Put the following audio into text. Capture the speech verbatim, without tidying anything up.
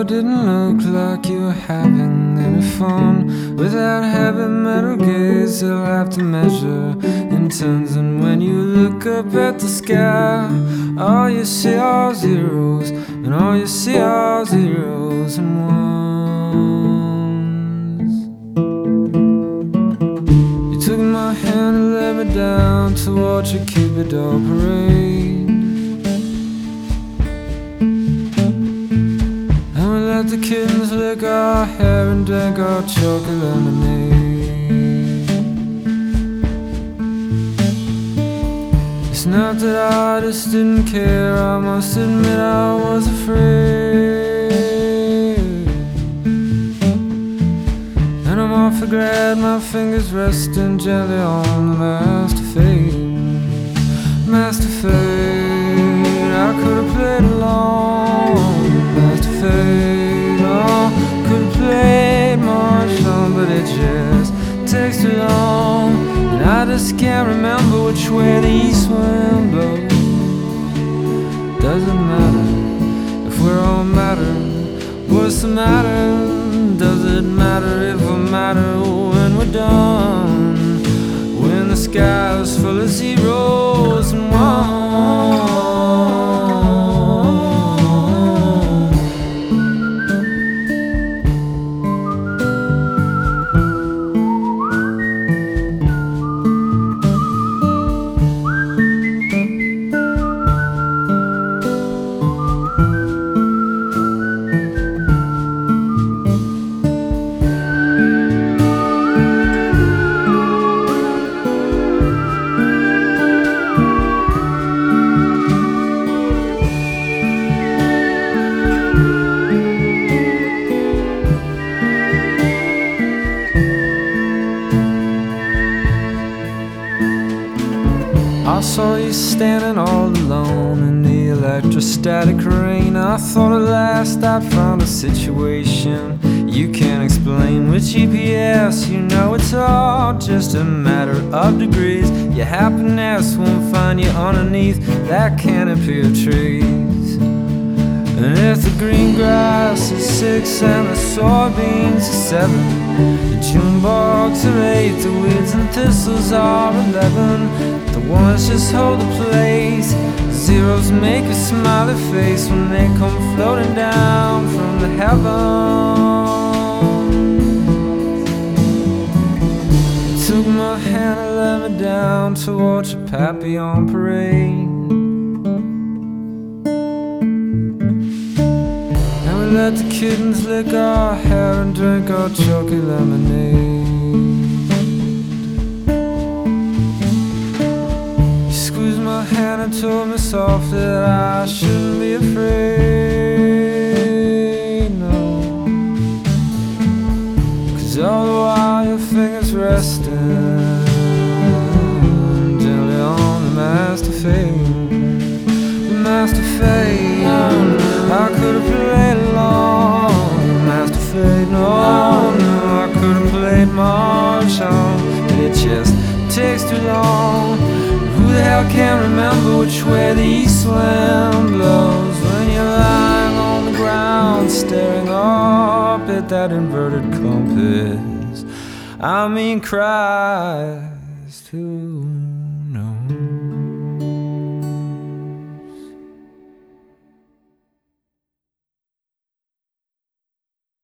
didn't look like you were having any fun. With that heavy metal gaze, they'll have to measure in tons. And when you look up at the sky, all you see are zeros, and all you see are zeros and ones. You took my hand and led me down to watch a Cupid parade. Let the kittens lick our hair and drink our chocolate lemonade. It's not that I just didn't care, I must admit I was afraid. And I'm awfully glad my fingers resting gently on the master fade. Master fade, I could have played along. Master fade, could've played more song, but it just takes too long. And I just can't remember which way the east wind blows. Doesn't matter if we're all matter. What's the matter? Does it matter if we matter when we're done? When the sky is full of zeros and ones. I saw you standing all alone in the electrostatic rain. I thought at last I'd found a situation you can't explain. With G P S, you know it's all just a matter of degrees. Your happiness won't find you underneath that canopy of trees. And if the green grass is six and the soybeans are seven, the June bugs are eight, the weeds and thistles are eleven. The ones just hold the place. Zeros make a smiley face when they come floating down from the heavens. You took my hand and led me down to watch a Papillon parade. Let the kittens lick our hair and drink our chocolate lemonade. You squeezed my hand and told me softly that I shouldn't be afraid, no. Cause all the while your fingers resting gently on the master fade. The master fade, I could've played along. Master fade, no, no, I could've played March on, but it just takes too long. Who the hell can remember which way the east wind blows when you're lying on the ground staring up at that inverted compass? I mean, Christ, who